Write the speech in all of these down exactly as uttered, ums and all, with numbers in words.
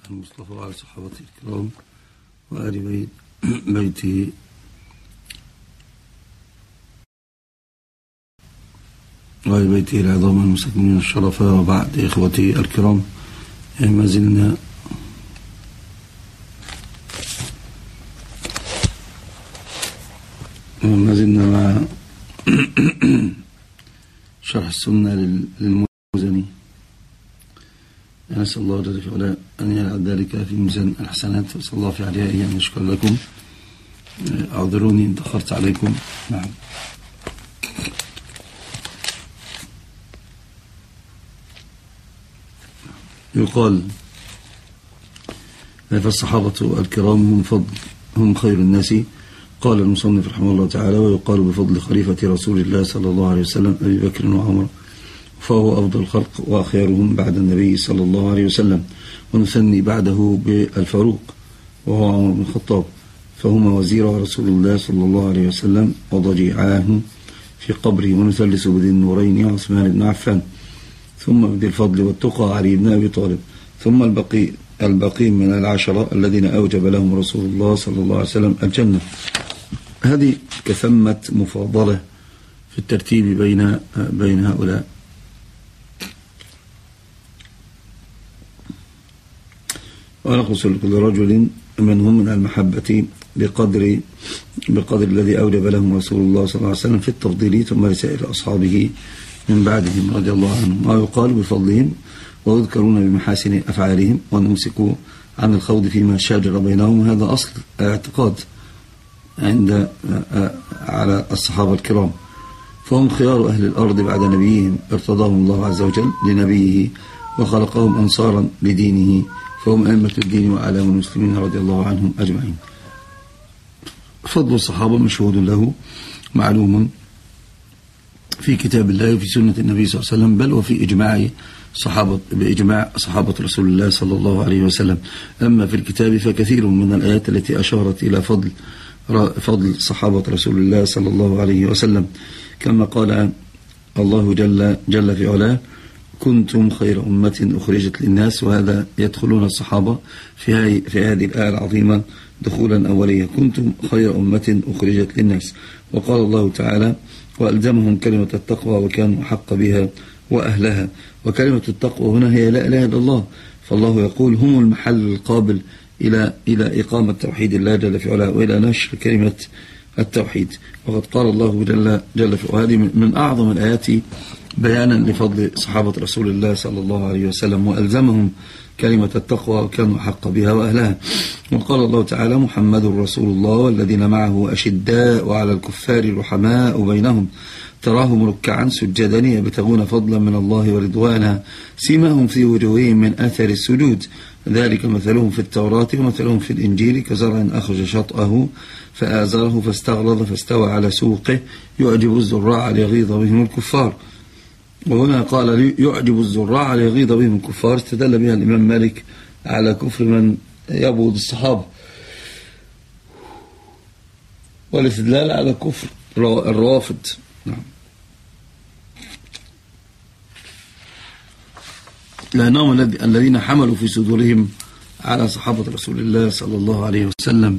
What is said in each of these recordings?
المصطفى وعلى صحابته الكرام وآل بيت بيته وآل بيته العظام المستكملين الشرفاء. وبعد إخوتي الكرام، ما زلنا ما زلنا مع شرح السنة للمزني. نسأل الله جل وعلا أن يجعل ذلك في ميزان الحسنات، وصلى الله في عليه أن يشكر لكم. أعذروني إن تأخرت عليكم. نعم. يقال فالصحابة الكرام هم فضل هم خير الناس، قال المصنف رحمه الله تعالى: ويقال بفضل خليفة رسول الله صلى الله عليه وسلم أبي بكر وعمر، فهو أفضل الخلق وأخيرهم بعد النبي صلى الله عليه وسلم، ونثني بعده بالفاروق وهو عمر بن الخطاب، فهما وزير رسول الله صلى الله عليه وسلم وضجيعاه في قبره، ونثلث بذي النورين عثمان بن عفان، ثم بذي الفضل والتقى علي بن أبي طالب، ثم البقي البقي من العشرة الذين أوجب لهم رسول الله صلى الله عليه وسلم الجنة. هذه كثمة مفاضلة في الترتيب بين بين هؤلاء. ونقص لكل رجل منهم من المحبة بقدر بقدر الذي أوجب لهم رسول الله صلى الله عليه وسلم في التفضيل، ثم لسائر أصحابه من بعدهم رضي الله عنهم. ويقال بفضلهم ويذكرون بمحاسن أفعالهم، ونمسكوا عن الخوض فيما شاجر بينهم. هذا أصل اعتقاد عند على الصحابة الكرام، فهم خيار أهل الأرض بعد نبيهم ارتضاهم الله عز وجل لنبيه وخلقهم أنصارا لدينه، فهم أئمة الدين وأعلام المسلمين رضي الله عنهم أجمعين. فضل الصحابة مشهود له معلوم في كتاب الله وفي سنة النبي صلى الله عليه وسلم، بل وفي إجماع صحابة بإجماع صحابة رسول الله صلى الله عليه وسلم. أما في الكتاب فكثير من الآيات التي أشارت إلى فضل فضل صحابة رسول الله صلى الله عليه وسلم، كما قال الله جل جل في علاه: كنتم خير أمة أخرجت للناس. وهذا يدخلون الصحابة في هذه في هذه الآية العظيمة دخولا أوليا: كنتم خير أمة أخرجت للناس. وقال الله تعالى: وألزمهم كلمة التقوى وكانوا أحق بها وأهلها. وكلمة التقوى هنا هي لا إله إلا الله، فالله يقول: هم المحل القابل إلى إلى إقامة توحيد الله جل في علاه وإلى نشر كلمة التوحيد. وقد قال الله جل جل في علاه، وهذه من أعظم الآيات بيانا لفضل صحابة رسول الله صلى الله عليه وسلم: وألزمهم كلمة التقوى وكانوا حق بها وأهلها. وقال الله تعالى: محمد رسول الله والذين معه أشداء على الكفار رحماء بينهم تراهم ركعا سجدا يبتغون فضلا من الله ورضوانا سيماهم في وجوههم من أثر السجود ذلك مثلهم في التوراة ومثلهم في الإنجيل كزرع أخرج شطأه فآزره فاستغلظ فاستوى على سوقه يعجب الزراع ليغيظ بهم الكفار. وهنا قال يعجب الزراع ليغيظ بهم الكفار، استدل بها الإمام مالك على كفر من يبغض الصحابة، والاستدلال على كفر الروافض. نعم. لأنهم الذين حملوا في صدورهم على صحابة رسول الله صلى الله عليه وسلم.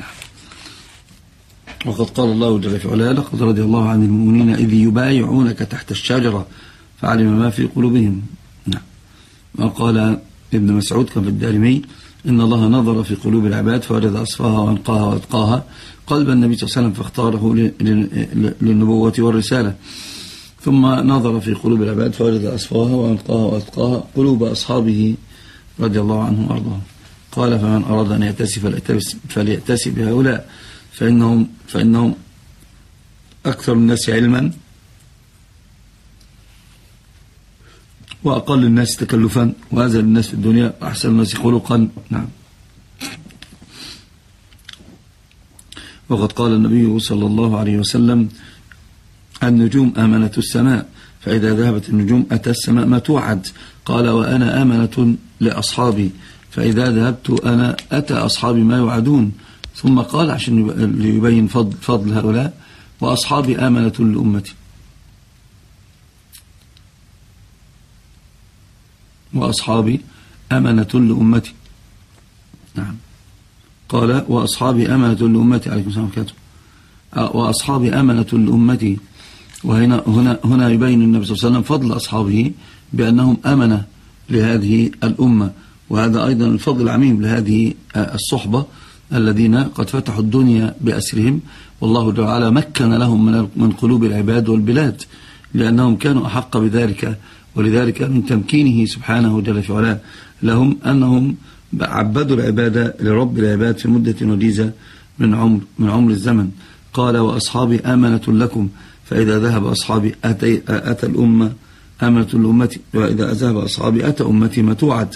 وقد قال الله جل في علاه: لقد رضي الله عن المؤمنين إذ يبايعونك تحت الشجرة فعلم ما في قلوبهم. نعم. وقال ابن مسعود كان في الدارمي: إن الله نظر في قلوب العباد فوجد أصفاها وأنقاها وأتقاها قلب النبي صلى الله عليه وسلم فاختاره للنبوة والرسالة، ثم نظر في قلوب العباد فوجد أصفاها وأنقاها وأتقاها قلوب أصحابه رضي الله عنهم وأرضاهم. قال: فمن أراد أن يأتسي فليأتسي بهؤلاء فإنهم, فإنهم أكثر الناس علما وأقل الناس تكلفا وأزل الناس في الدنيا وأحسن الناس خلقا. نعم. وقد قال النبي صلى الله عليه وسلم: النجوم آمنة السماء، فإذا ذهبت النجوم أتى السماء ما توعد. قال: وأنا آمنة لأصحابي، فإذا ذهبت أنا أتى أصحابي ما يوعدون. ثم قال عشان ليبين فضل, فضل هؤلاء: وأصحابي آمنة لأمتي. وأصحابي أمنة لأمتي. نعم. قال وأصحابي أمنة لأمتي عليكم السلام عليكم وأصحابي أمنة لأمتي. وهنا هنا هنا يبين النبي صلى الله عليه وسلم فضل أصحابه بأنهم أمنة لهذه الأمة، وهذا أيضا الفضل العميم لهذه الصحبة الذين قد فتحوا الدنيا بأسرهم، والله تعالى مكن لهم من قلوب العباد والبلاد لأنهم كانوا أحق بذلك. ولذلك من تمكينه سبحانه جل في علاه لهم أنهم عبدوا العبادة لرب العباد في مدة وجيزة من عمر من عمر الزمن. قال وأصحابي آمنة لكم، فإذا ذهب أصحابي أتى, أتى الأمة آمنة لأمتي، وإذا ذهب أصحابي أتى أمتي ما توعد.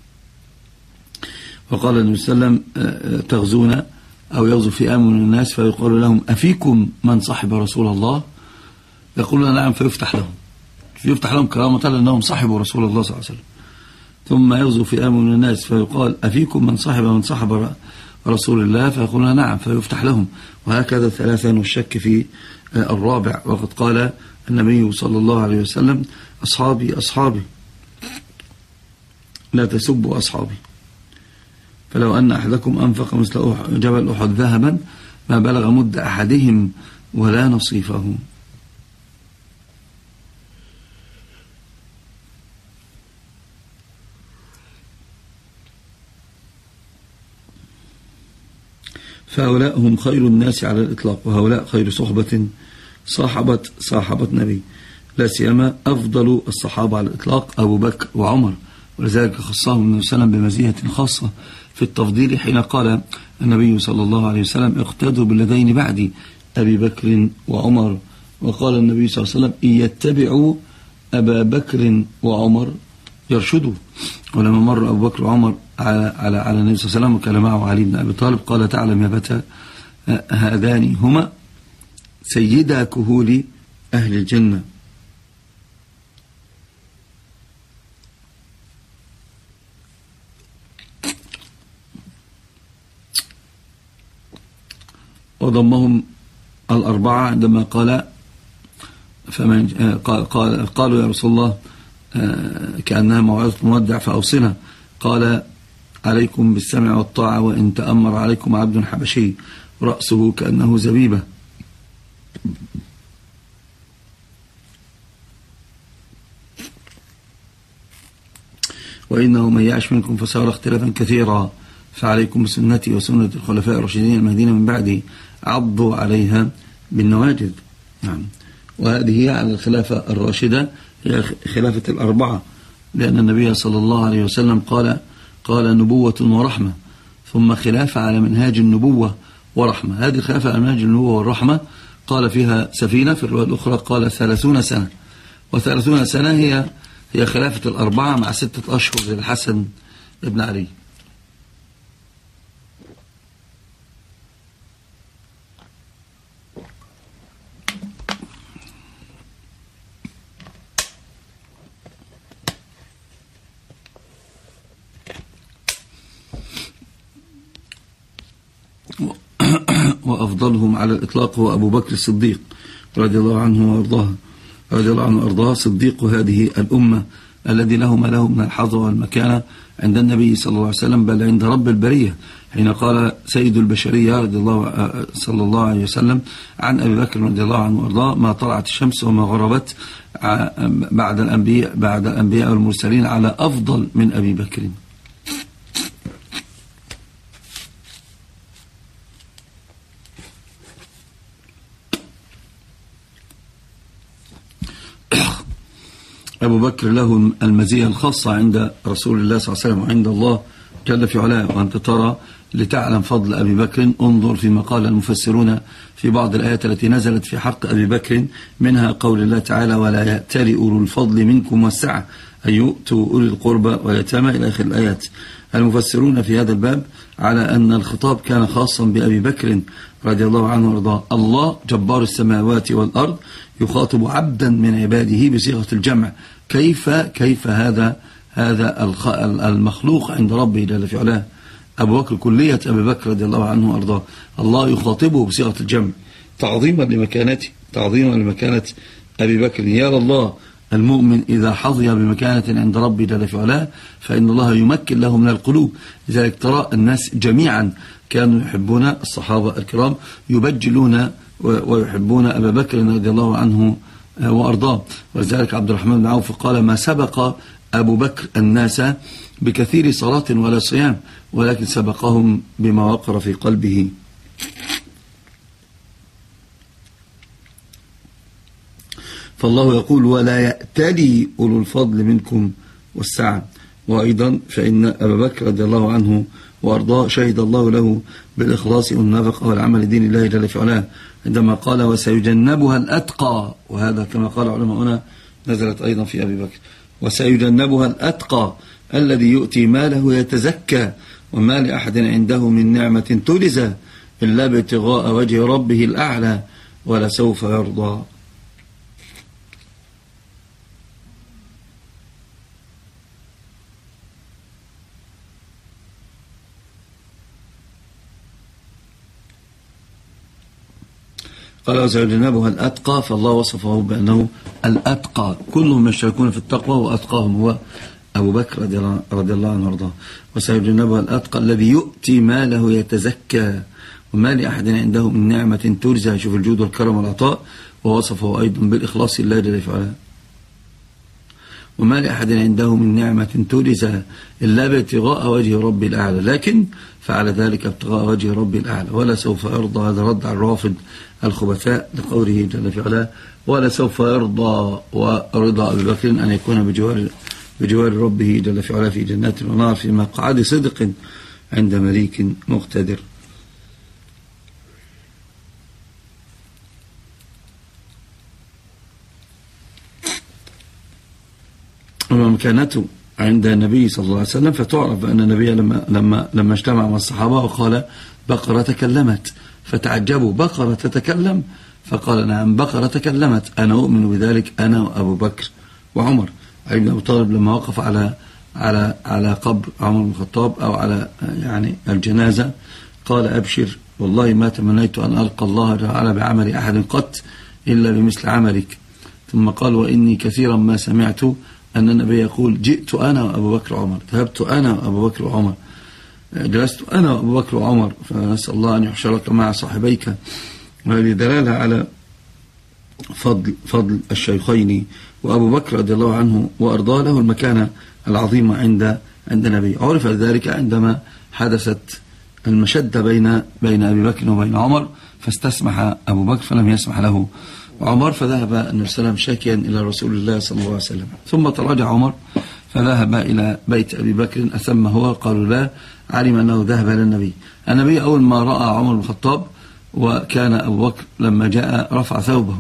وقال النبي صلى الله عليه وسلم تغزون أو يغزو في آمن الناس فيقول لهم أفيكم من صحب رسول الله؟ يقولون نعم، فيفتح لهم فيفتح لهم كرامة لأنهم صحبوا رسول الله صلى الله عليه وسلم. ثم يغزو في آمن الناس فيقال أفيكم من صحب من صحب رسول الله؟ فيقولون نعم، فيفتح لهم. وهكذا ثلاثا والشك في الرابع. وقد قال النبي صلى الله عليه وسلم أصحابي أصحابي لا تسبوا أصحابي، فلو أن أحدكم أنفق مثل جبل أحد ذهبا ما بلغ مد أحدهم ولا نصيفه. فهؤلاء هم خير الناس على الإطلاق، وهؤلاء خير صحبة صاحبت صاحبة نبي، لا سيما أفضل الصحابة على الإطلاق أبو بكر وعمر. ولذلك خصهم النبي صلى الله عليه وسلم بمزية خاصة في التفضيل حين قال النبي صلى الله عليه وسلم اقتدوا بالذين بعدي أبي بكر وعمر. وقال النبي صلى الله عليه وسلم إن يتبعوا أبا بكر وعمر يرشدوا. ولما مر أبو بكر وعمر على على على النبي صلى الله عليه وسلم وكان معه علي بن أبي طالب قال تعلم يا بتا هذان هما سيدا كهول أهل الجنة. وضمهم الأربعة عندما قال فمن قال قال قالوا يا رسول الله كأنها موعظة مودع فأوصنا. قال عليكم بالسمع والطاعة وإن تأمر عليكم عبد حبشي رأسه كأنه زبيبة. وإنه من يعش منكم فسيرى اختلافا كثيرا فعليكم بسنتي وسنة الخلفاء الراشدين المهديين من بعدي عضوا عليها بالنواجذ. نعم. وهذه هي على الخلافة الراشدة هي خلافة الأربعة، لأن النبي صلى الله عليه وسلم قال قال نبوة ورحمة، ثم خلافة على منهاج النبوة ورحمة. هذه الخلافة على منهاج النبوة والرحمة قال فيها سفينة، في الرواية الأخرى قال ثلاثون سنة، وثلاثون سنة هي هي خلافة الأربعة مع ستة أشهر للحسن ابن علي. وأفضلهم على الإطلاق هو أبو بكر الصديق رضي الله عنه وأرضاه رضي الله عنه وأرضاه صديق هذه الأمة الذي له ما له من الحظوة والمكانة عند النبي صلى الله عليه وسلم، بل عند رب البرية، حين قال سيد البشرية رضي الله صلى الله عليه وسلم عن أبي بكر رضي الله عنه وأرضاه ما طلعت الشمس وما غربت بعد الأنبياء بعد الأنبياء والمرسلين على أفضل من أبي بكر. أبو بكر له المزية الخاصة عند رسول الله صلى الله عليه وسلم وعند الله جل في علاه. وأنت ترى لتعلم فضل أبي بكر انظر فيما قال المفسرون في بعض الآيات التي نزلت في حق أبي بكر، منها قول الله تعالى ولا يأتل أولو الفضل منكم والسعة أن يؤتوا أولي القربى واليتامى إلى آخر الآيات. المفسرون في هذا الباب على أن الخطاب كان خاصا بأبي بكر رضي الله عنه وارضاه. الله جبار السماوات والأرض يخاطب عبدا من عباده بصيغة الجمع. كيف كيف هذا هذا المخلوق عند ربه جل في علاه؟ أبو بكر كلية أبي بكر رضي الله عنه وارضاه، الله يخاطبه بصيغة الجمع تعظيما لمكانته تعظيما لمكانة أبي بكر. يا الله المؤمن إذا حظي بمكانة عند ربه جل في علاه فإن الله يمكن له من القلوب. لذلك ترى الناس جميعا كانوا يحبون الصحابة الكرام، يبجلون ويحبون أبا بكر رضي الله عنه وأرضاه. ولذلك عبد الرحمن بن عوف قال: ما سبق أبو بكر الناس بكثير صلاة ولا صيام، ولكن سبقهم بما وقر في قلبه. فالله يقول: ولا يأتلي أولو الفضل منكم والسعة. وأيضا فإن أبا بكر رضي الله عنه وأرضاه شهد الله له بالإخلاص والنفقة والعمل دين الله جل في علاه عندما قال: وسيجنبها الأتقى. وهذا كما قال علماؤنا نزلت أيضا في أبي بكر: وسيجنبها الأتقى الذي يؤتي ماله يتزكى وما لأحد عنده من نعمة تجزى إلا ابتغاء وجه ربه الأعلى ولسوف يرضى. قال: وسيجنبها الأتقى، فالله وصفه بأنه الأتقى، كلهم يشتركون في التقوى وأتقاهم هو أبو بكر رضي الله عنه وارضاه. وسيجنبها الأتقى الذي يؤتي ماله يتزكى وما لأحد عنده من نعمة ترزى. شوف الجود والكرم والعطاء. ووصفه أيضا بالإخلاص لله جل وعلا: وما لأحد عنده من نعمة ترزى إلا بابتغاء وجه ربي الأعلى. لكن فعل ذلك ابتغاء وجه ربي الأعلى ولا سوف يرضى. هذا رد على الرافض الخبثاء لقوله جل في علاه: ولا سوف يرضى. ورضا أبي بكر أن يكون بجوار بجوار ربه جل في علاه في جنات ونار في مقعد صدق عند مليك مقتدر. أما مكانته عند النبي صلى الله عليه وسلم فتعرف بأن النبي لما لما لما اجتمع مع الصحابة وقال: بقرة تكلمت، فتعجبوا: بقرة تتكلم؟ فقال: نعم، بقرة تكلمت، أنا أؤمن بذلك أنا وأبو بكر وعمر. علي بن أبي طالب لما وقف على على على قبر عمر بن الخطاب أو على يعني الجنازة قال: أبشر، والله ما تمنيت أن ألقى الله تعالى بعمل أحد قط إلا بمثل عملك. ثم قال: وإني كثيرا ما سمعت أن النبي يقول: جئت أنا وأبو بكر وعمر، ذهبت أنا وأبو بكر وعمر، جلست أنا وأبو بكر وعمر، فنسأل الله أن يحشرك مع صاحبيك. وهذه دلالة على فضل فضل الشيخين. وأبو بكر رضي الله عنه وأرضاه له المكانة العظيمة عند عند النبي. عرف ذلك عندما حدثت المشدة بين بين أبي بكر وبين عمر، فاستسمح أبو بكر فلم يسمح له عمر، فذهب النبي صلى الله عليه وسلم شاكيا إلى رسول الله صلى الله عليه وسلم. ثم تراجع عمر فذهب إلى بيت أبي بكر: أثم هو؟ قالوا لا. علم أنه ذهب إلى النبي. النبي أول ما رأى عمر بن الخطاب وكان أبو بكر لما جاء رفع ثوبه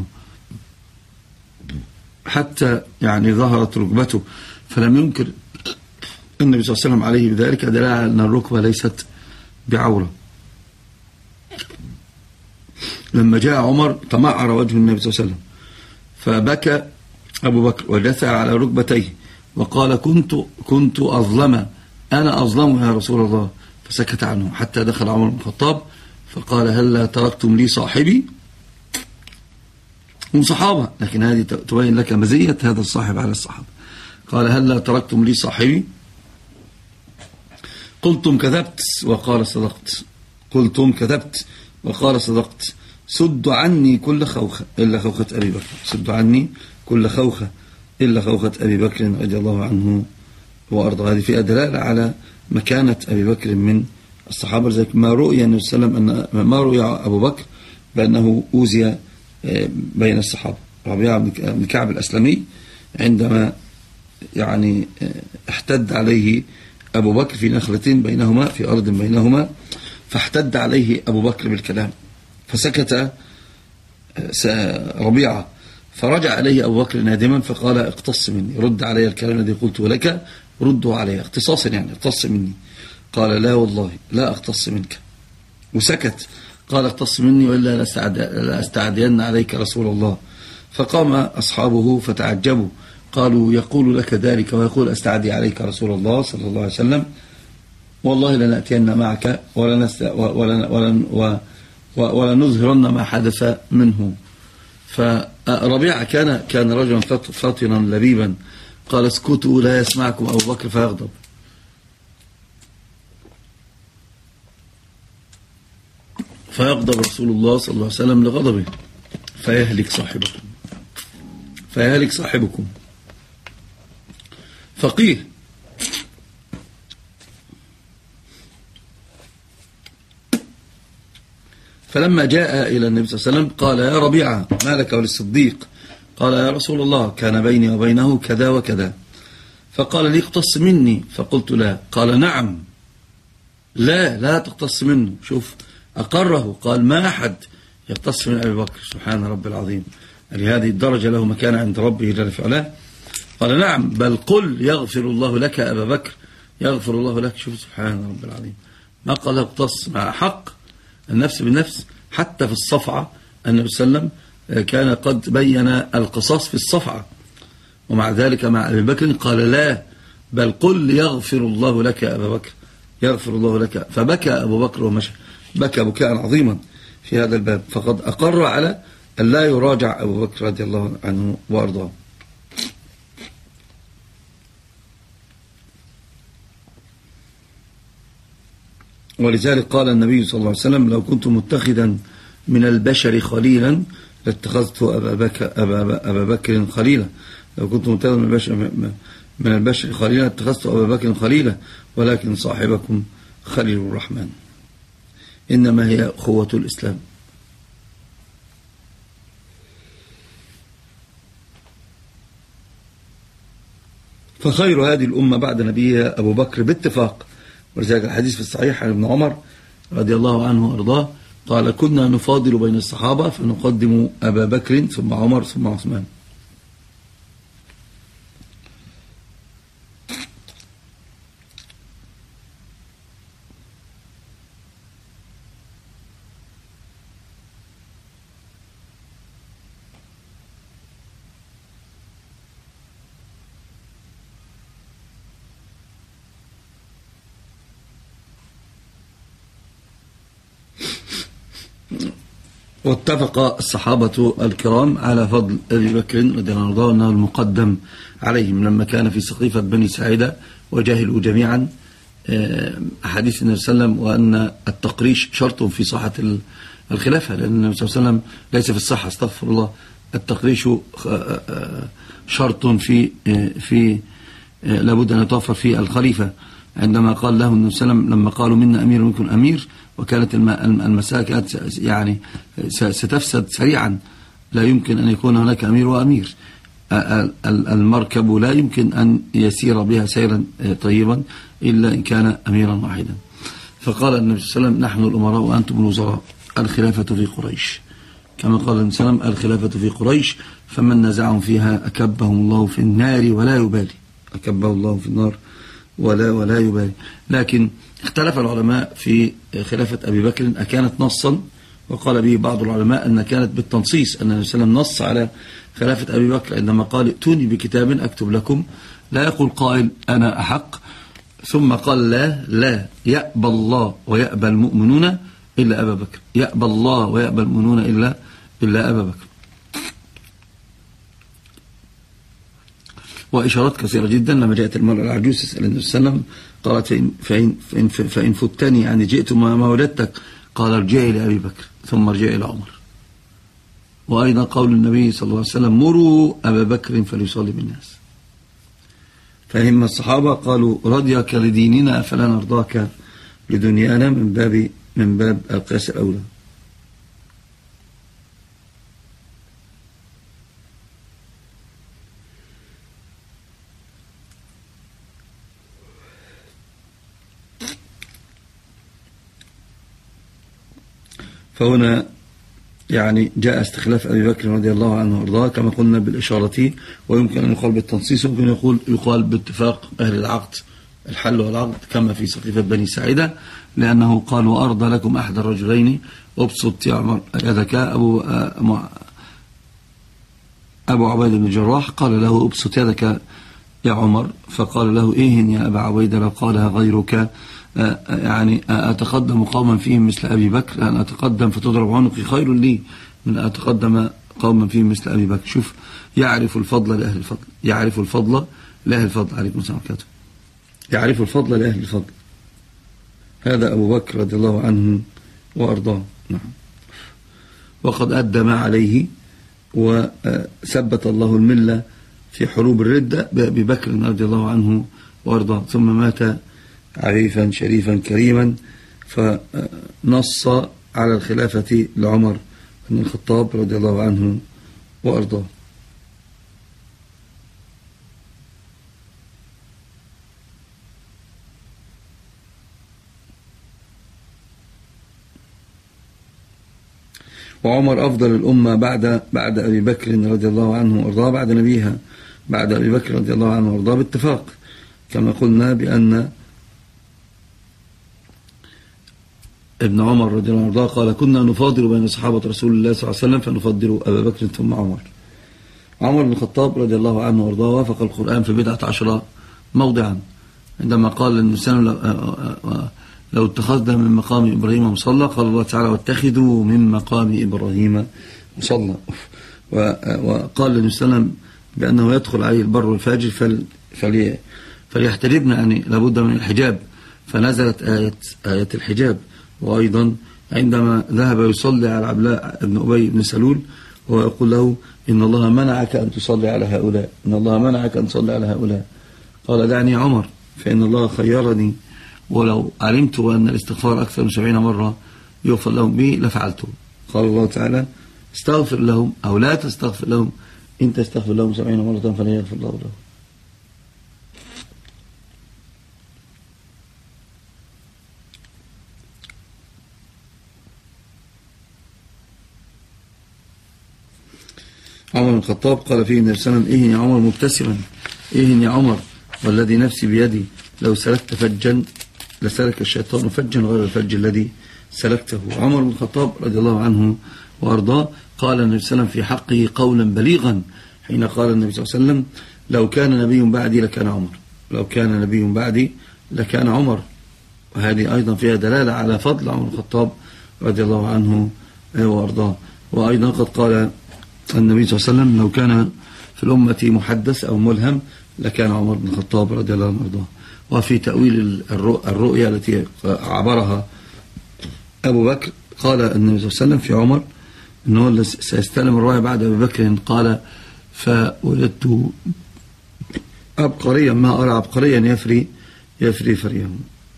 حتى يعني ظهرت ركبته، فلم ينكر النبي صلى الله عليه وسلم عليه بذلك، دلالة على أن الركبة ليست بعورة. لما جاء عمر تمعر وجه النبي صلى الله عليه وسلم، فبكى أبو بكر وجثى على ركبتيه وقال: كنت كنت أظلم، أنا أظلم يا رسول الله. فسكت عنه حتى دخل عمر بن الخطاب فقال: هلا تركتم لي صاحبي؟ هم صحابة، لكن هذه تبين لك مزية هذا الصاحب على الصحابة. قال: هلا تركتم لي صاحبي؟ قلتم كذبت وقال صدقت، قلتم كذبت وقال صدقت. سدوا عني كل خوخة إلا خوخة أبي بكر، سدوا عني كل خوخة إلا خوخة أبي بكر رضي الله عنه وأرضاه. هذه فيها دلالة على مكانة أبي بكر من الصحابة. زي ما رؤي النبي صلى الله عليه وسلم أن ما رؤي أبو بكر بأنه أوذي بين الصحابة. ربيعة بن كعب الأسلمي عندما يعني احتد عليه أبو بكر في نخلة بينهما في أرض بينهما، فاحتد عليه أبو بكر بالكلام فسكت ربيعة، فرجع عليه أبو بكر نادما فقال: اقتص مني، رد علي الكلام الذي قلته لك، رده علي اقتصاصا، يعني اقتص مني. قال: لا والله لا اقتص منك، وسكت. قال: اقتص مني وإلا لأستعدين عليك رسول الله. فقام أصحابه فتعجبوا، قالوا: يقول لك ذلك ويقول أستعدي عليك رسول الله صلى الله عليه وسلم، والله لنأتين معك ولنظهرن ما حدث منه. فربيعة كان كان رجلا فاطنا لبيبا، قال اسكتوا لا يسمعكم أبو بكر فيغضب. فيغضب رسول الله صلى الله عليه وسلم لغضبه فيهلك صاحبكم فيهلك صاحبكم فقيه. فلما جاء إلى النبي صلى الله عليه وسلم قال يا ربيعة ما لك وللصديق؟ قال يا رسول الله كان بيني وبينه كذا وكذا. فقال لي اقتص مني، فقلت لا. قال نعم، لا لا تقتص منه. شوف أقره، قال ما أحد يقتص من أبي بكر، سبحان رب العظيم، لهذه الدرجة له مكان عند ربه جل في علاه. قال نعم، بل قل يغفر الله لك أبا بكر، يغفر الله لك. شوف سبحان رب العظيم، ما قال اقتص، مع حق النفس بالنفس. حتى في الصفعة النبي صلى الله عليه وسلم كان قد بين القصاص في الصفعة، ومع ذلك مع أبي بكر قال لا، بل قل يغفر الله لك أبا بكر، يغفر الله لك. فبكى أبو بكر ومشى، بكى بكاء عظيما في هذا الباب، فقد أقر على أن لا يراجع أبو بكر رضي الله عنه وأرضاه. ولذلك قال النبي صلى الله عليه وسلم لو كنت متخذا من البشر خليلا لاتخذت أبا بكر, أبا أبا بكر خليلا. لو كنت متخذا من البشر, من البشر خليلا لاتخذت أبا بكر خليلا، ولكن صاحبكم خليل الرحمن، إنما هي أخوة الإسلام. فخير هذه الأمة بعد نبيها أبو بكر باتفاق. ولذلك الحديث في الصحيح عن ابن عمر رضي الله عنه وأرضاه قال كنا نفاضل بين الصحابة فنقدم أبا بكر ثم عمر ثم عثمان. واتفق الصحابة الكرام على فضل أبي بكر رضي الله عنه أنه المقدم عليهم لما كان في سقيفة بني ساعدة وجاهلوا جميعا حديث النبي صلى الله عليه وسلم، وأن التقريش شرط في صحة الخلافة، لأن النبي صلى الله عليه وسلم ليس في الصحة، استغفر الله، التقريش شرط في في لابد أن يتوفر في الخليفة. عندما قال له النبي صلى الله عليه وسلم لما قالوا منا أمير ومنكم أمير، وكانت المساكة يعني ستفسد سريعا، لا يمكن أن يكون هناك أمير وأمير، المركب لا يمكن أن يسير بها سيرا طيبا إلا إن كان أميرا واحدا. فقال النبي صلى الله عليه وسلم نحن الأمراء وأنتم الوزراء، الخلافة في قريش، كما قال النبي صلى الله عليه وسلم الخلافة في قريش، فمن نزعهم فيها أكبهم الله في النار ولا يبالي، أكبه الله في النار ولا ولا يبالي. لكن اختلف العلماء في خلافة أبي بكر أكانت نصا، وقال به بعض العلماء أن كانت بالتنصيص، أن النبي صلى الله عليه وسلم نص على خلافة أبي بكر عندما قال ائتوني بكتاب أكتب لكم، لا يقول قائل أنا أحق ثم قال لا لا يأبى الله ويأبى المؤمنون إلا أبا بكر، يأبى الله ويأبى المؤمنون إلا إلا أبا بكر. وإشارات كثيرة جدا. لما جاءت المرأة العجوز تسأل النبي صلى الله عليه وسلم قالت فإن, فإن, فإن, فإن فتني يعني جئت ما ولدتك، قال ارجعي لأبي بكر ثم ارجعي إلى عمر. وأيضا قول النبي صلى الله عليه وسلم مروا أبا بكر فليصلي بالناس. فهم الصحابة قالوا رضيك لديننا فلا نرضاك لدنيانا، من باب من باب القياس الأولى. فهنا يعني جاء استخلاف أبي بكر رضي الله عنه وارضاه كما قلنا بالإشارة، ويمكن أن يقال بالتنصيص، ويمكن يقول يقال باتفاق أهل العقد، الحل والعقد، كما في سقيفة بني ساعدة، لأنه قال وأرضى لكم أحد الرجلين أبسط يا عمر يدك. أبو أبو عبيد بن الجراح قال له أبسط يدك يا عمر، فقال له إيه يا أبا عبيد لو قالها غيرك، يعني أتقدم قوما فيهم مثل أبي بكر، أن أتقدم فتضرب عنقي خير لي من أتقدم قوما فيهم مثل أبي بكر. شوف، يعرف الفضل لأهل الفضل، يعرف الفضل لأهل الفضل. عليكم السلام عليكم. يعرف الفضل لأهل الفضل. هذا أبو بكر رضي الله عنه وأرضاه. نعم. وقد أدى ما عليه، وثبت الله الملة في حروب الردة بأبي بكر رضي الله عنه وأرضاه، ثم مات عفيفا شريفا كريما، فنص على الخلافة لعمر بن الخطاب رضي الله عنه وأرضاه. وعمر أفضل الأمة بعد بعد أبي بكر رضي الله عنه وأرضاه، بعد نبيها بعد أبي بكر رضي الله عنه وأرضاه باتفاق، كما قلنا بأن ابن عمر رضي الله عنه وأرضاه قال: كنا نفاضل بين صحابة رسول الله صلى الله عليه وسلم فنفضل أبا بكر ثم عمر. عمر بن الخطاب رضي الله عنه وأرضاه وافق القرآن في بضعة عشر موضعا، عندما قال للإنسان: لو اتخذنا من مقام إبراهيم مصلى، قال الله تعالى: واتخذوا من مقام إبراهيم مصلى. وقال للنبي صلى الله عليه وسلم بأنه يدخل عليه البر والفاجر فل فلي فليحتجبن، يعني لابد من الحجاب، فنزلت آية, آية الحجاب. وأيضا عندما ذهب يصلي على عبلاء بن أبي بن سلول ويقول له: إن الله منعك أن تصلي على هؤلاء، إن الله منعك أن تصلي على هؤلاء، قال: دعني عمر فإن الله خيرني، ولو علمت أن الاستغفار أكثر من سبعين مرة يغفر لهم به لفعلته. قال الله تعالى: استغفر لهم أو لا تستغفر لهم، إن تستغفر لهم سبعين مرة فلا يغفر الله لهم. عمر بن الخطاب قال فيه النبي صلى الله عليه وسلم: إهن يا عمر مبتسما، إهن يا عمر والذي نفسي بيدي، لو سلكت فجا لسلك الشيطان فجا غير الفج الذي سلكته. عمر بن الخطاب رضي الله عنه وأرضاه قال النبي صلى الله عليه وسلم في حقه قولا بليغا، حين قال النبي صلى الله عليه وسلم: لو كان نبي بعدي لكان عمر، لو كان نبي بعدي لكان عمر. وهذه أيضا فيها دلالة على فضل عمر بن الخطاب رضي الله عنه وأرضاه. وأيضا قد قال النبي صلى الله عليه وسلم: لو كان في الأمة محدث أو ملهم لكان عمر بن الخطاب رضي الله عنه وأرضاه. وفي تأويل الرؤيا التي عبرها أبو بكر قال النبي صلى الله عليه وسلم في عمر أنه سيستلم الرؤيا بعد أبي بكر، قال: فوجدت عبقريا ما أرى عبقريا يفري يفري فريه.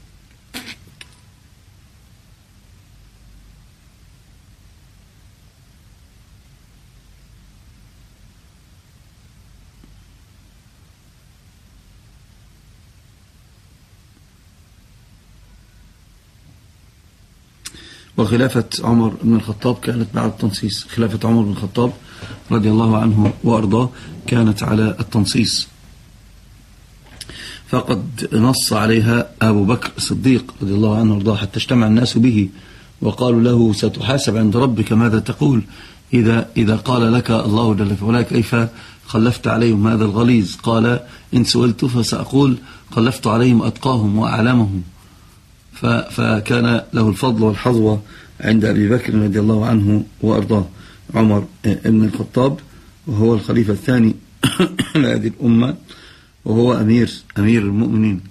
وخلافة عمر بن الخطاب كانت بعد التنصيص، خلافة عمر بن الخطاب رضي الله عنه وأرضاه كانت على التنصيص، فقد نص عليها أبو بكر الصديق رضي الله عنه وأرضاه حتى اجتمع الناس به وقالوا له: ستحاسب عند ربك ماذا تقول إذا إذا قال لك الله جل في علاه كيف خلفت عليهم هذا الغليظ؟ قال: إن سئلت فسأقول خلفت عليهم أتقاهم وأعلمهم. فكان له الفضل والحظوة عند أبي بكر رضي الله عنه وأرضاه. عمر بن الخطاب وهو الخليفة الثاني لهذه الأمة، وهو أمير أمير المؤمنين.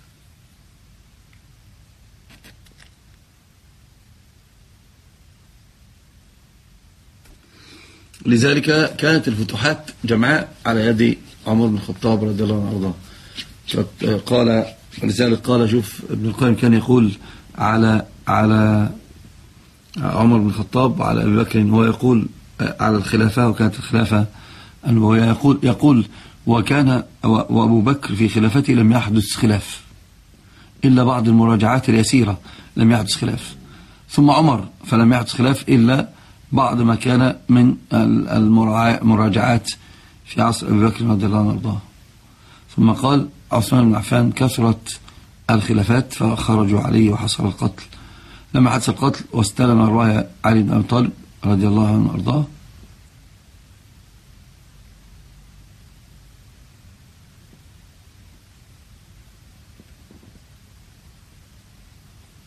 لذلك كانت الفتوحات جمعاء على يد عمر بن الخطاب رضي الله عنه وأرضاه. قال ولذلك قال، شوف ابن القيم كان يقول على على عمر بن الخطاب وعلى أبي بكر، هو يقول على الخلافة، وكانت الخلافة النبوية، يقول يقول وكان وأبو بكر في خلافته لم يحدث خلاف إلا بعض المراجعات اليسيرة، لم يحدث خلاف. ثم عمر فلم يحدث خلاف إلا بعض ما كان من المراجعات في عصر أبي بكر رضي الله عنه وارضاه. ثم قال عثمان بن عفان: كثرت الخلافات فخرجوا عليه وحصل القتل. لما حدث القتل واستلم الراية علي بن أبي طالب رضي الله عنه وارضاه،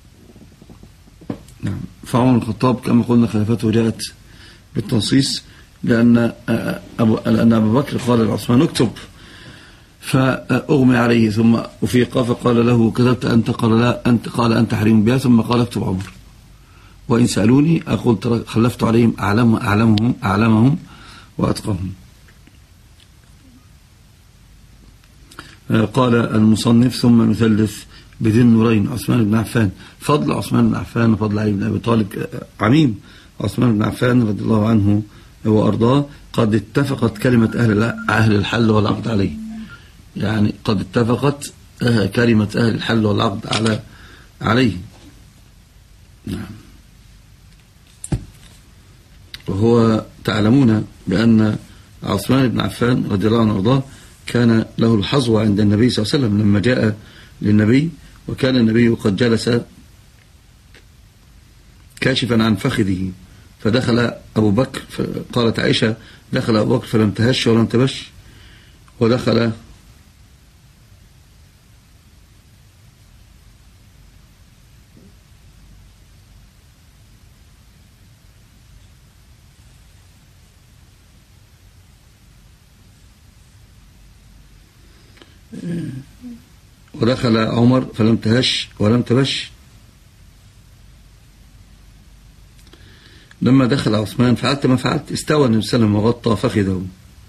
نعم. فعمر بن الخطاب كما قلنا خلافته جاءت بالتنصيص، لأن أبو, لأن أبو بكر قال لعثمان اكتب، فأغمي عليه ثم أفيق فقال له كتبت أنت؟ قال لا أنت. قال أنت حريم بها. ثم قال اكتب عمر، وإن سألوني أقول خلفت عليهم أعلم أعلمهم أعلمهم وأتقاهم. قال المصنف ثم نثلث بذي النورين عثمان بن عفان. فضل عثمان بن عفان وفضل علي بن أبي طالب عميم. عثمان بن عفان رضي الله عنه وأرضاه قد اتفقت كلمة أهل أهل الحل والعقد عليه، يعني قد اتفقت كلمة أهل الحل والعقد على عليه. نعم. وهو تعلمون بأن عثمان بن عفان رضي الله عنه وأرضاه كان له الحظوة عند النبي صلى الله عليه وسلم لما جاء للنبي، وكان النبي قد جلس كاشفا عن فخذه، فدخل أبو بكر، قالت عائشة دخل أبو بكر فلم تهش ولم تبش، ودخل ودخل عمر فلم تهش ولم تبش. لما دخل عثمان فعلت ما فعلت، استوى النبي صلى الله عليه وسلم وغطى فخذه.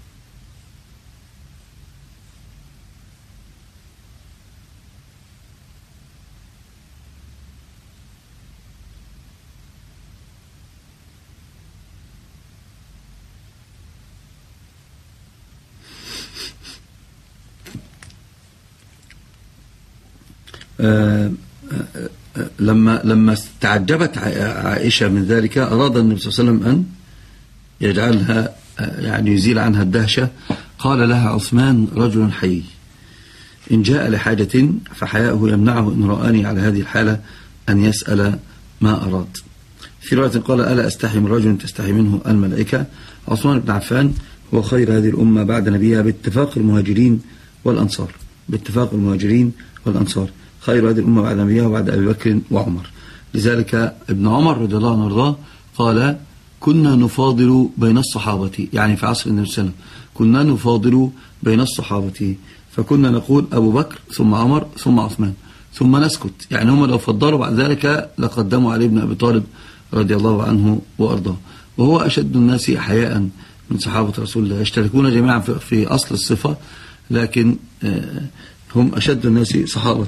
آه آه آه لما لما تعجبت عائشة من ذلك أراد النبي صلى الله عليه وسلم أن يجعلها يعني يزيل عنها الدهشة. قال لها عثمان رجل حي، إن جاء لحاجة فحياؤه يمنعه إن رآني على هذه الحالة أن يسأل ما أراد. في رواية قال ألا أستحي من رجل تستحي منه الملائكة. عثمان بن عفان هو خير هذه الأمة بعد نبيها باتفاق المهاجرين والأنصار، باتفاق المهاجرين والأنصار خير هذه الأمة بعد نبيها وبعد أبي بكر وعمر. لذلك ابن عمر رضي الله عنه وارضاه قال كنا نفاضل بين الصحابة، يعني في عصر النبي صلى الله عليه وسلم كنا نفاضل بين الصحابة، فكنا نقول أبو بكر ثم عمر ثم عثمان ثم نسكت، يعني هم لو فضلوا بعد ذلك لقدموا علي بن أبي طالب رضي الله عنه وأرضاه. وهو أشد الناس حياء من صحابة رسول الله، يشتركون جميعا في أصل الصفة، لكن هم أشد الناس صحابة.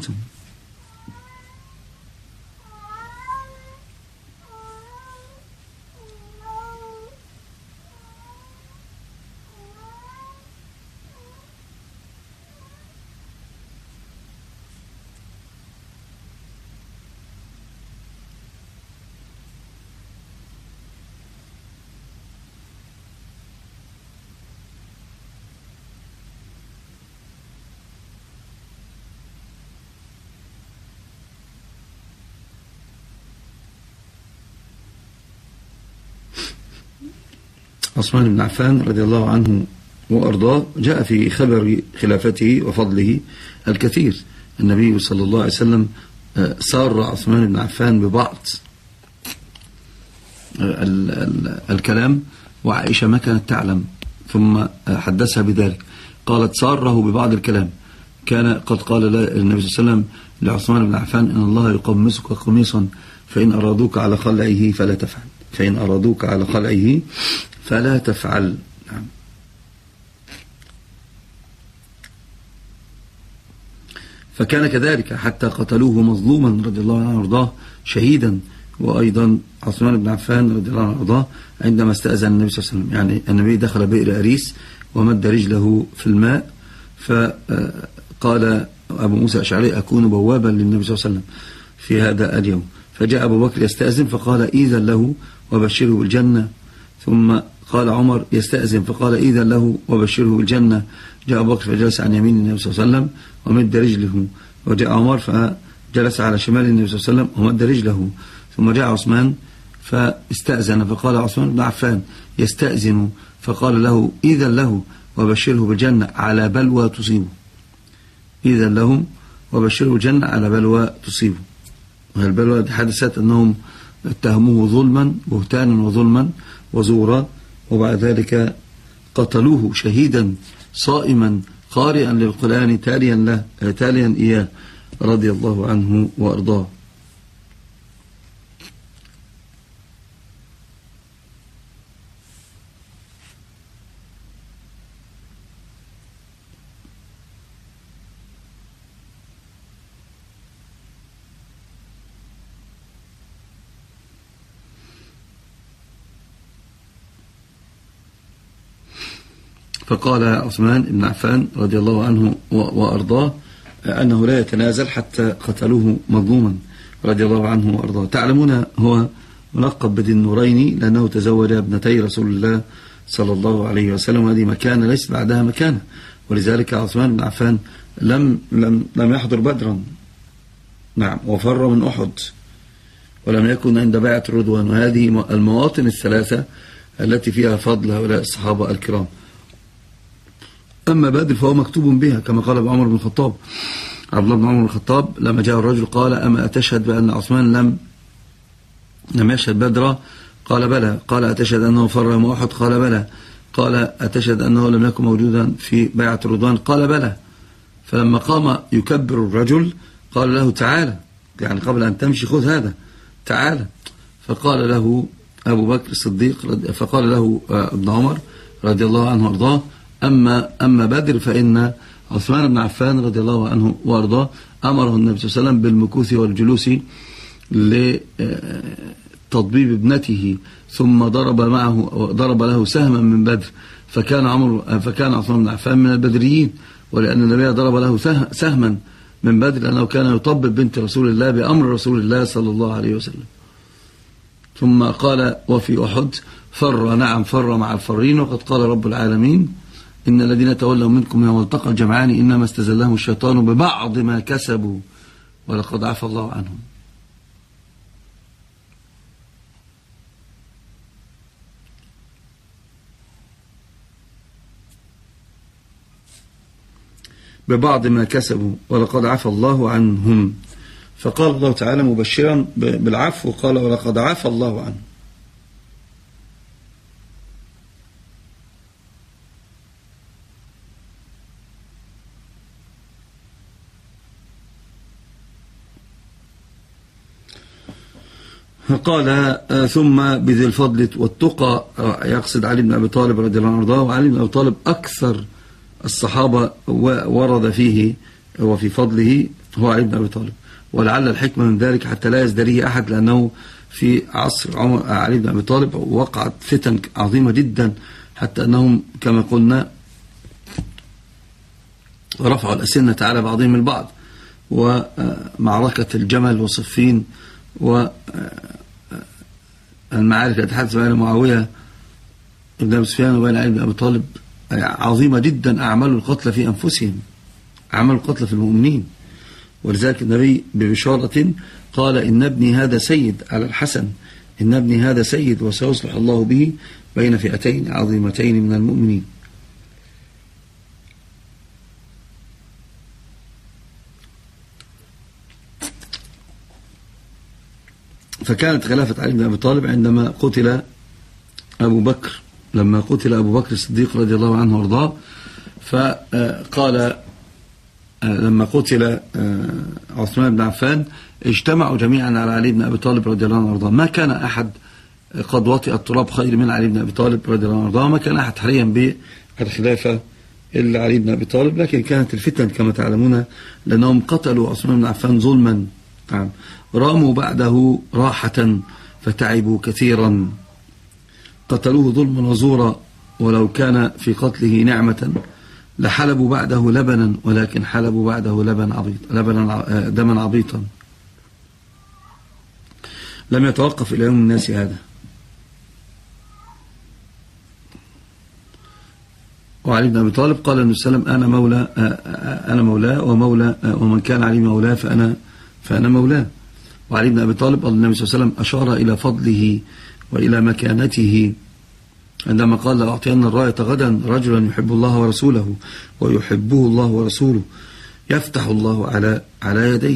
عثمان بن عفان رضي الله عنه وأرضاه جاء في خبر خلافته وفضله الكثير. النبي صلى الله عليه وسلم سار عثمان بن عفان ببعض ال ال الكلام، وعائشة ما كانت تعلم ثم حدثها بذلك. قالت ساره ببعض الكلام، كان قد قال النبي صلى الله عليه وسلم لعثمان بن عفان إن الله يقمصك قميصا فإن أرادوك على خلعه فلا تفعل، فإن أرادوك على خلعه فلا تفعل. نعم. فكان كذلك حتى قتلوه مظلوما رضي الله عنه وارضاه شهيدا. وأيضا عثمان بن عفان رضي الله عنه وارضاه عندما استأذن النبي صلى الله عليه وسلم، يعني النبي دخل بئر أريس ومد رجله في الماء، فقال أبو موسى الأشعري أكون بوابا للنبي صلى الله عليه وسلم في هذا اليوم، فجاء أبو بكر يستأذن فقال إذن له وبشره بالجنة. ثم قال عمر يستأذن فقال إذن له وبشره بالجنة. جاء أبو بكر فجلس عن يمين النبي صلى الله عليه وسلم ومد رجله، وجاء عمر فجلس على شمال النبي صلى الله عليه وسلم ومد رجله. ثم جاء عثمان فاستأذن فقال عثمان بن عفان يستأذن فقال له إذن له وبشره بالجنة على بلوى تصيبه، إذن لهم وبشره بالجنة على بلوى تصيبه. وهالبلوى دي حدثت أنهم اتهموه ظلما بهتانا وظلما وزورا وبعد ذلك قتلوه شهيدا صائما قارئا للقرآن تاليا له تاليا إياه رضي الله عنه وأرضاه. فقال عثمان بن عفان رضي الله عنه وأرضاه أنه لا يتنازل حتى قتلوه مظلوما رضي الله عنه وأرضاه. تعلمون هو ملقب بذي النورين لأنه تزوج ابنتي رسول الله صلى الله عليه وسلم، وهذه مكانة ليس بعدها مكانة، ولذلك عثمان بن عفان لم لم لم يحضر بدرا، نعم، وفر من أحد ولم يكن عند بيعة الرضوان. وهذه المواطن الثلاثة التي فيها فضل هؤلاء الصحابة الكرام. أما بدر فهو مكتوب بها كما قال ابن عمر بن الخطاب، عبد الله بن عمر بن الخطاب لما جاء الرجل قال أما أتشهد بأن عثمان لم لم يشهد بدرا؟ قال بلى. قال أتشهد أنه فر يوم أحد؟ قال بلى. قال أتشهد أنه لم يكن موجودا في بيعة الرضوان؟ قال بلى. فلما قام يكبر الرجل قال له تعالى، يعني قبل أن تمشي خذ هذا تعالى. فقال له أبو بكر الصديق فقال له ابن عمر رضي الله عنه وارضاه أما, أما بدر فإن عثمان بن عفان رضي الله عنه وارضاه أمره النبي صلى الله عليه وسلم بالمكوث والجلوس لتطبيب ابنته، ثم ضرب معه ضرب له سهما من بدر، فكان عمر فكان عثمان بن عفان من البدريين، ولأن النبي ضرب له سهما من بدر لأنه كان يطبب بنت رسول الله بأمر رسول الله صلى الله عليه وسلم. ثم قال وفي أحد فر، نعم فر مع الفرين، وقد قال رب العالمين إن الذين تولوا منكم يوم التقى الجمعان إنما استزلهم الشيطان ببعض ما كسبوا ولقد عفى الله عنهم. ببعض ما كسبوا ولقد عفى الله عنهم. فقال الله تعالى مبشرا بالعفو، قال ولقد عفى الله عنهم. قال ثم بذي الفضل والتقى، يقصد علي بن أبي طالب رضي الله عنه، وعلي بن أبي طالب أكثر الصحابة ورد فيه وفي فضله هو علي بن أبي طالب، ولعل الحكمة من ذلك حتى لا يزدريه أحد، لأنه في عصر عمر علي بن أبي طالب وقعت فتن عظيمة جدا حتى أنهم كما قلنا رفعوا الأسنة على بعضهم البعض، ومعركة الجمل وصفين والمعارك التي حدثت بين معاوية بن أبي سفيان وبين علي بن أبي طالب عظيمة جدا، أعملوا القتل في أنفسهم، أعملوا القتل في المؤمنين. ولذلك النبي ببشارة قال إن ابني هذا سيد على الحسن، إن ابني هذا سيد وسيصلح الله به بين فئتين عظيمتين من المؤمنين. فكانت خلافة علي بن أبي طالب عندما قتل أبو بكر، لما قتل أبو بكر الصديق رضي الله عنه وارضاه، فقال لما قتل عثمان بن عفان اجتمعوا جميعا على علي بن أبي طالب رضي الله عنه وارضاه. ما كان أحد قد وطئ التراب خير من علي بن أبي طالب رضي الله عنه وارضاه، ما كان أحد حريا بالخلافة إلا علي بن أبي طالب، لكن كانت الفتن كما تعلمون لأنهم قتلوا عثمان بن عفان ظلما، راموا بعده راحة فتعبوا كثيرا، قتلوه ظلما وزورا، ولو كان في قتله نعمة لحلبوا بعده لبنا، ولكن حلبوا بعده لبن عبيط لبنا دما عبيطا. لم يتوقف إلى يوم الناس هذا. وعلي بن أبي طالب قال النبي صلى الله عليه وسلم أنا مولى أنا مولاه ومولى ومن كان علي مولاه فأنا فأنا مولاه. وعلي بن أبي طالب قال النبي صلى الله عليه وسلم أشار إلى فضله وإلى مكانته عندما قال لأعطينا الراية غدا رجلا يحب الله ورسوله ويحبه الله ورسوله يفتح الله على على يديه.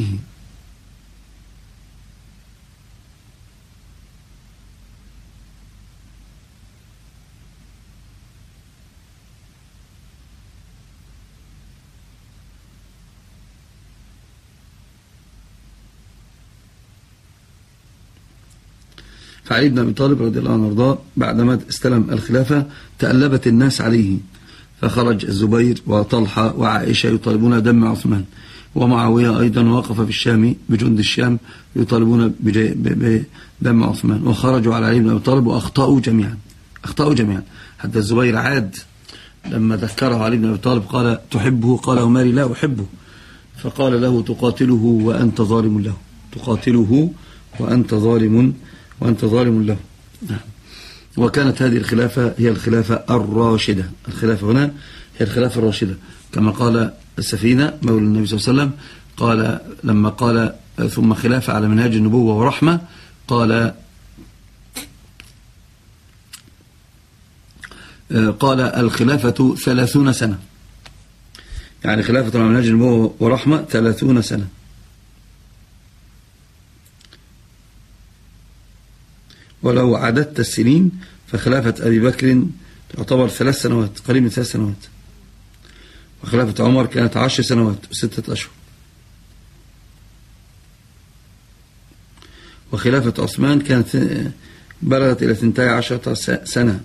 فعلي بن أبي طالب رضي الله عنه وارضاه بعدما استلم الخلافة تألبت الناس عليه، فخرج الزبير وطلحة وعائشة يطالبون دم عثمان، ومعاوية أيضا وقف في الشام بجند الشام يطالبون بدم عثمان، وخرجوا على علي بن أبي طالب وأخطأوا جميعا أخطأوا جميعا حتى الزبير عاد لما ذكره علي بن أبي طالب قال تحبه؟ قال وما لي لا أحبه، فقال له تقاتله وأنت ظالم له، تقاتله وأنت ظالم وأنت ظالم له. وكانت هذه الخلافة هي الخلافة الراشدة، الخلافة هنا هي الخلافة الراشدة كما قال السفينة مولى النبي صلى الله عليه وسلم، قال لما قال ثم خلافة على منهاج النبوة ورحمة، قال قال الخلافة ثلاثون سنة، يعني خلافة على منهاج النبوة ورحمة ثلاثون سنة. ولو عددت السنين فخلافة أبي بكر تعتبر ثلاث سنوات، قريب من ثلاث سنوات، وخلافة عمر كانت عشر سنوات وستة أشهر، وخلافة عثمان كانت بلغت إلى ثنتي عشرة سنة.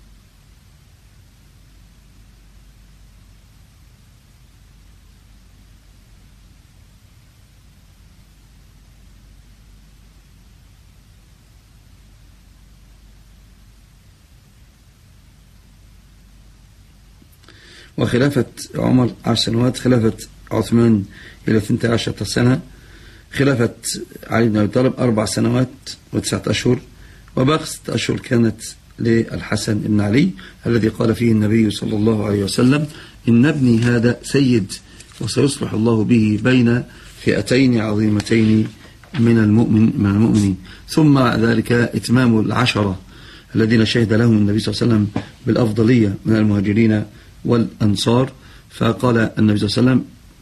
وخلافة عمر عشر سنوات، خلافة عثمان إلى ثنتي عشرة سنة، خلافة علي بن أبي طالب أربع سنوات وتسعة أشهر، وباقي ستة أشهر كانت للحسن بن علي الذي قال فيه النبي صلى الله عليه وسلم إن ابني هذا سيد وسيصلح الله به بين فئتين عظيمتين من المؤمن من المؤمنين. ثم ذلك إتمام العشرة الذين شهد لهم النبي صلى الله عليه وسلم بالأفضلية من المهاجرين والأنصار، فقال النبي صلى الله عليه وسلم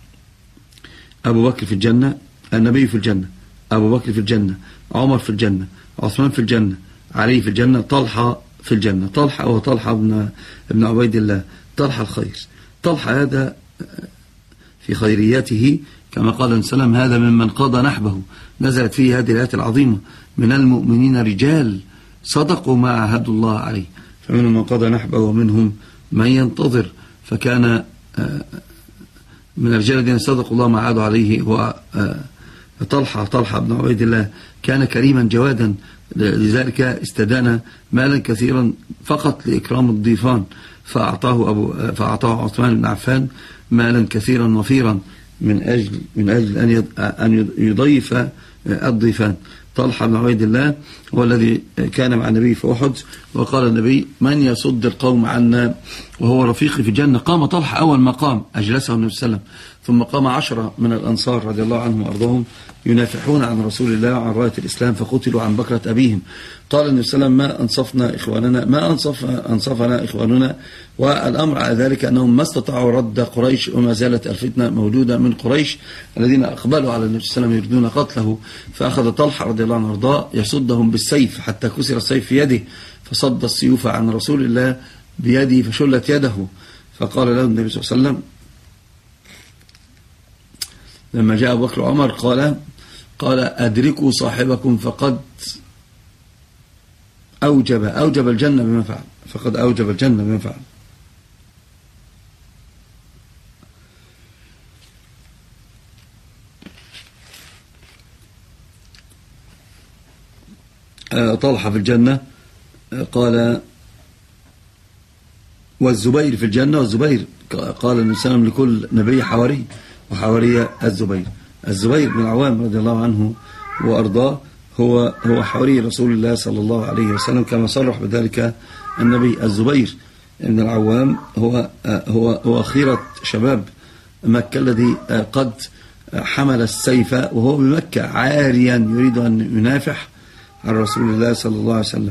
أبو بكر في الجنة، النبي في الجنة، أبو بكر في الجنة، عمر في الجنة، عثمان في الجنة، علي في الجنة، طلحة في الجنة. طلحة هو طلحة ابن ابن عبيد الله، طلحة الخير. طلحة هذا في خيريته كما قال النبي صلى الله عليه وسلم هذا ممن قضى نحبه، نزلت فيه هذه الآيات العظيمة من المؤمنين رجال صدقوا ما عاهدوا الله عليه، فمنهم من قضى نحبه ومنهم من ينتظر. فكان من الرجال الذين صدقوا الله ما عاهدوا عليه هو طلحة طلحة بن عبيد الله، كان كريما جوادا، لذلك استدان مالا كثيرا فقط لإكرام الضيفان، فأعطاه أبو فأعطاه عثمان بن عفان مالا كثيرا وفيرا من أجل من أجل أن أن يضيف الضيفان. طلحة بن عبيد الله هو الذي كان مع النبي في أحد، وقال النبي من يصد القوم عنا وهو رفيقي في الجنة. قام طلحة أول ما قام أجلسه النبي صلى الله عليه وسلم، ثم قام عشرة من الأنصار رضي الله عنهم وأرضاهم ينافحون عن رسول الله وعن راية الإسلام فقتلوا عن بكرة أبيهم. قال النبي صلى الله عليه وسلم ما أنصفنا إخواننا ما أنصف أنصفنا إخواننا، والأمر على ذلك أنهم ما استطاعوا رد قريش، وما زالت الفتنة موجودة من قريش الذين أقبلوا على النبي صلى الله عليه وسلم يريدون قتله. فأخذ طلحة رضي الله عنه وارضاه يصدهم بالسيف حتى كسر السيف في يده، فصد السيوف عن رسول الله بيده فشلت يده. فقال له النبي صلى الله عليه وسلم لما جاء أبو بكر وعمر قال قال أدركوا صاحبكم فقد أوجب أوجب الجنة بما فعل، فقد أوجب الجنة بما فعل. طلحة في الجنة، قال والزبير في الجنة، والزبير قال النبي صلى الله عليه وسلم لكل نبي حواري، وحواري الزبير. الزبير بن العوام رضي الله عنه وأرضاه هو هو حواري رسول الله صلى الله عليه وسلم كما صرح بذلك النبي. الزبير بن العوام هو هو هو خيرة شباب مكة الذي قد حمل السيف وهو بمكة عاريا يريد أن ينافح عن رسول الله صلى الله عليه وسلم.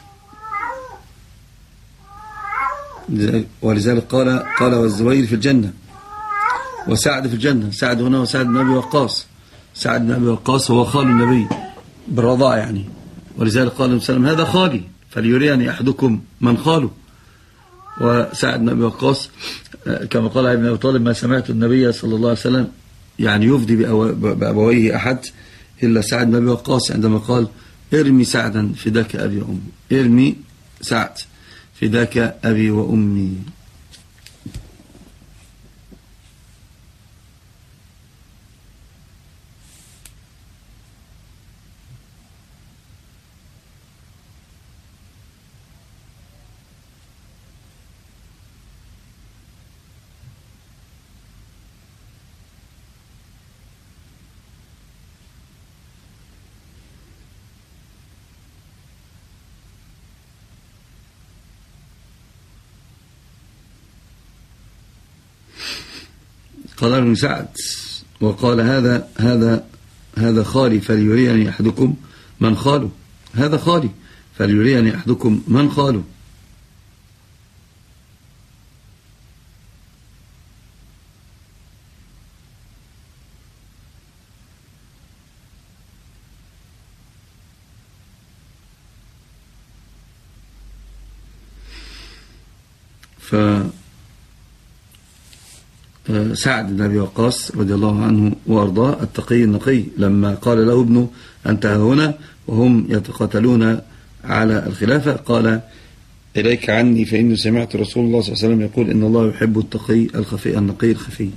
ولذلك قال قال والزبير في الجنة، وسعد في الجنة. سعد هنا وسعد بن أبي وقاص، سعد بن أبي وقاص هو خال النبي بالرضاع يعني، ولذلك قال النبي صلى الله عليه وسلم هذا خالي فليريني أحدكم من خاله. وسعد بن أبي وقاص كما قال ابن أبي طالب ما سمعت النبي صلى الله عليه وسلم يعني يفدي بأبويه أحد إلا سعد بن أبي وقاص عندما قال ارمي سعدا فداك أبي وأمي، ارمي سعد فداك أبي وأمي. قال ابن سعد وقال هذا هذا هذا خالي فليريني أحدكم من خاله، هذا خالي فليريني أحدكم من خاله. ف سعد بن أبي وقاص رضي الله عنه وأرضاه التقي النقي لما قال له ابنه أنت هنا وهم يتقاتلون على الخلافة قال إليك عني فإني سمعت رسول الله صلى الله عليه وسلم يقول إن الله يحب التقي الخفي النقي الخفي.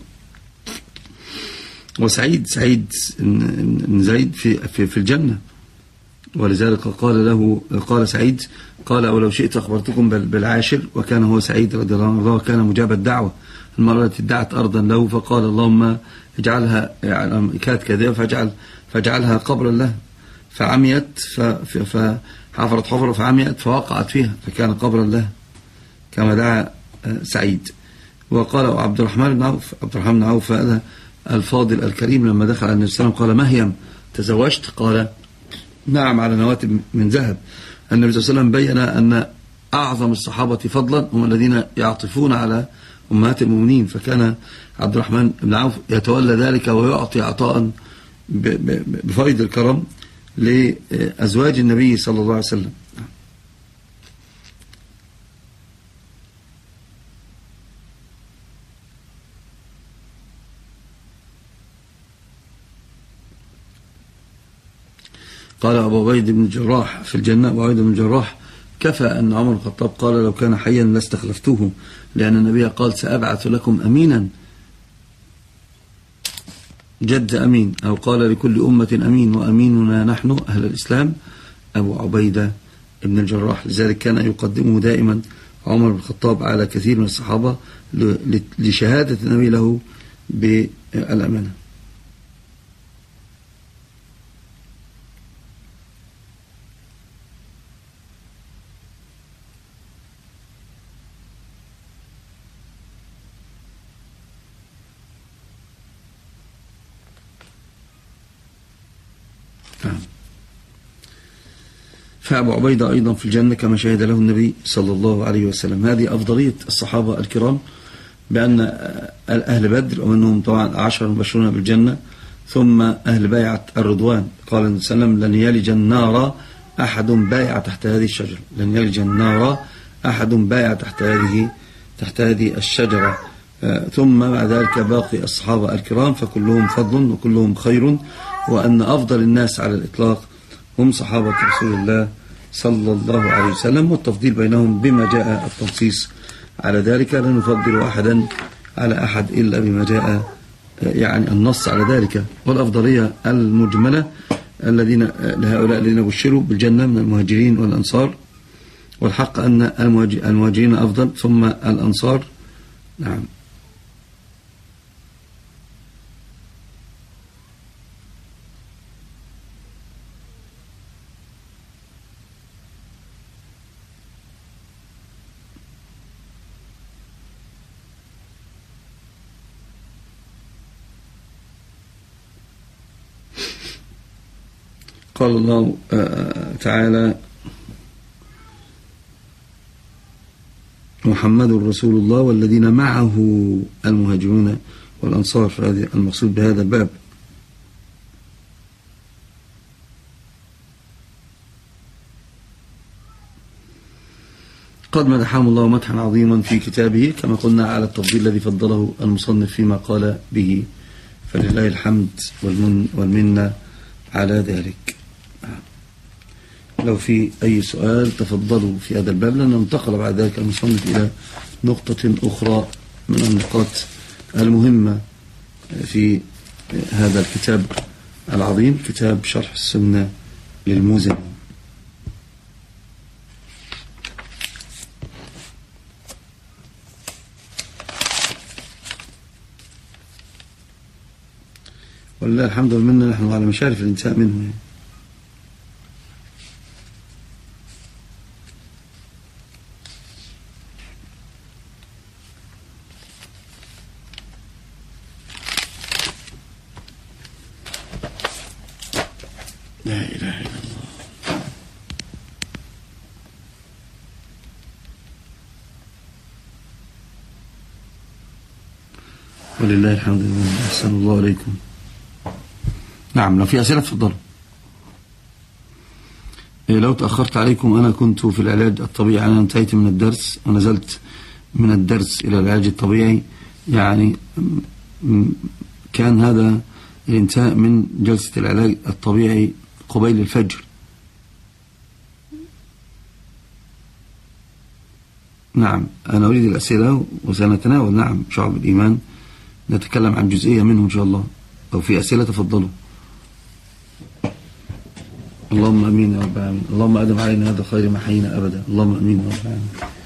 وسعيد سعيد بن زيد في, في, في الجنة، ولذلك قال له قال سعيد قال ولو شئت أخبرتكم بالعاشر، وكان هو سعيد رضي الله عنه وكان مجاب الدعوة المرة التي ادعت أرضا له فقال اللهم اجعلها يعني كانت كذبة فاجعل فاجعلها قبرا له، فعميت فحفرت حفرة فعميت فوقعت فيها فكان قبرا له كما دعا سعيد. وقال عبد الرحمن بن عوف عبد الرحمن بن عوف هذا الفاضل الكريم لما دخل على النبي صلى الله عليه وسلم قال مهيم تزوجت؟ قال نعم على نواتب من ذهب. النبي صلى الله عليه وسلم بين أن أعظم الصحابة فضلا هم الذين يعطفون على أمهات المؤمنين، فكان عبد الرحمن بن عوف يتولى ذلك ويعطي عطاء بفيض الكرم لأزواج النبي صلى الله عليه وسلم. قال أبو عبيد بن الجراح في الجنة أبو عبيد بن الجراح كفى أن عمر الخطاب قال لو كان حيا لاستخلفتوه، لأن النبي قال سأبعث لكم أمينا جد أمين، أو قال لكل أمة أمين وأميننا نحن أهل الإسلام أبو عبيدة بن الجراح. لذلك كان يقدمه دائما عمر بن الخطاب على كثير من الصحابة لشهادة النبي له بالأمانة. فأبو عبيدة أيضا في الجنة كما شهد له النبي صلى الله عليه وسلم. هذه أفضلية الصحابة الكرام، بأن أهل بدر ومنهم طبعا عشر مبشرون بالجنة ثم أهل بيعة الرضوان قال النبي صلى الله عليه وسلم لن يلج النار أحد بايع تحت هذه الشجرة، لن يلج النار أحد بايع تحت هذه تحت هذه الشجرة. ثم بعد ذلك باقي الصحابة الكرام فكلهم فضل وكلهم خير، وأن أفضل الناس على الإطلاق هم صحابة رسول الله صلى الله عليه وسلم، والتفضيل بينهم بما جاء التنصيص على ذلك، لا نفضل أحدا على أحد إلا بما جاء يعني النص على ذلك. والأفضلية المجملة الذين لهؤلاء الذين بشروا بالجنة من المهاجرين والأنصار، والحق أن المهاجرين أفضل ثم الأنصار. نعم. قال الله تعالى محمد رسول الله والذين معه المهاجرون والأنصار، فهذا المقصود بهذا الباب. قد مدحهم الله مدحا عظيما في كتابه كما قلنا على التفضيل الذي فضله المصنف فيما قال به، فلله الحمد والمن والمنة على ذلك. لو في أي سؤال تفضلوا في هذا الباب، لأن انتقل بعد ذلك المصنف إلى نقطة أخرى من النقاط المهمة في هذا الكتاب العظيم، كتاب شرح السنة للموزني. والله الحمد لله نحن على مشارف الانتهاء منه. لا إله إلا الله. ولله الحمد لله. أحسن الله عليكم. نعم، لو في أسئلة تفضلوا. لو تأخرت عليكم، أنا كنت في العلاج الطبيعي، أنا انتهيت من الدرس ونزلت من الدرس إلى العلاج الطبيعي، يعني كان هذا الانتهاء من جلسة العلاج الطبيعي قبيل الفجر. نعم، أنا أريد الأسئلة وسنتناول نعم شعب الإيمان، نتكلم عن جزئية منه إن شاء الله. لو في أسئلة تفضلوا. اللهم أمين يا رب العالمين. اللهم أدم علينا هذا خير ما حيينا أبدا. اللهم أمين يا رب العالمين.